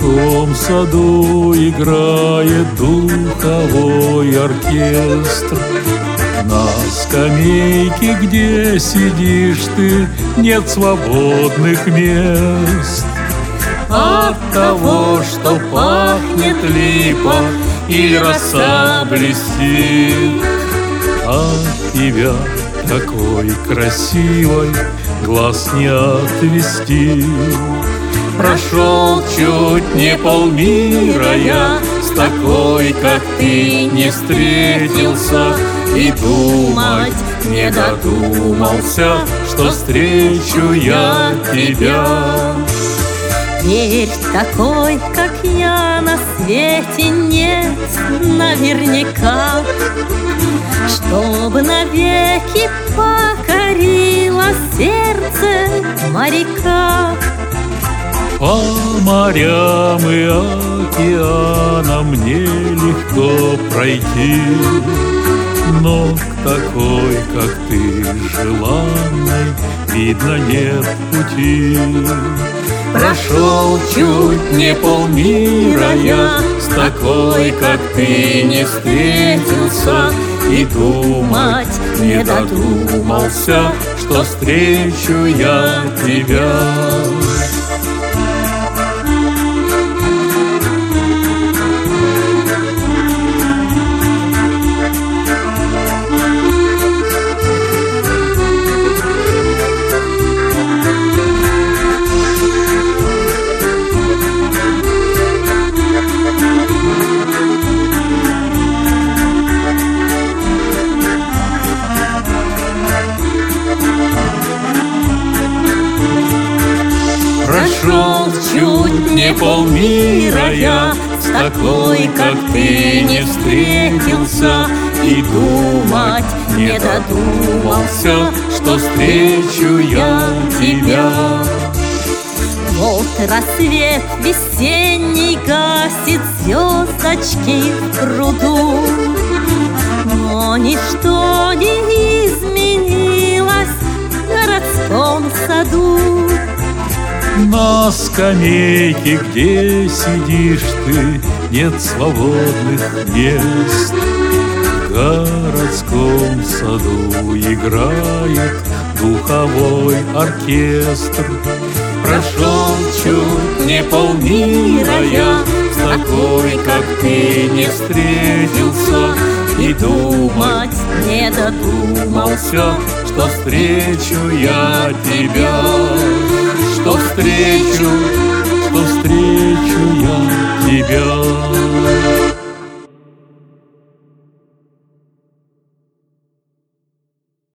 городском саду играет духовой оркестр. На скамейке, где сидишь ты, нет свободных мест. От того, что пахнет липа и роса блестит, от тебя такой красивой глаз не отвести. Прошел чуть не полмира, я с такой, как ты, не встретился. И думать не додумался, что встречу я тебя. Верь, такой, как я, на свете нет наверняка, чтобы навеки покорило сердце моряка. По морям и океанам мне легко пройти, но к такой, как ты, желанной, видно, нет пути. Прошел чуть не полмира, я с такой, как ты, не встретился. И думать не додумался, что встречу я тебя. Прошел чуть не полмира, я с такой, как ты, не встретился. И думать не додумался, что встречу я тебя. Вот рассвет весенний гасит звездочки в пруду, но ничто не изменилось в городском саду. На скамейке, где сидишь ты, нет свободных мест. В городском саду играет духовой оркестр. Прошел чуть не полмира, я с такой, как ты, не встретился. И думать не додумался, что встречу я тебя. Что встречу я тебя.